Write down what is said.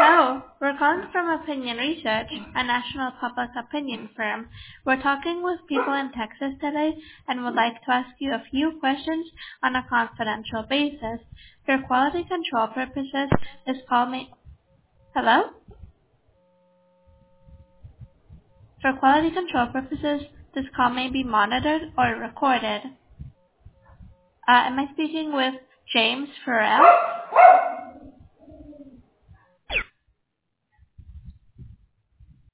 Hello, we're calling from Opinion Research, a national public opinion firm. We're talking with people in Texas today and would like to ask you a few questions on a confidential basis. For quality control purposes, this call may... Hello? For quality control purposes, this call may be monitored or recorded. Am I speaking with James Farrell?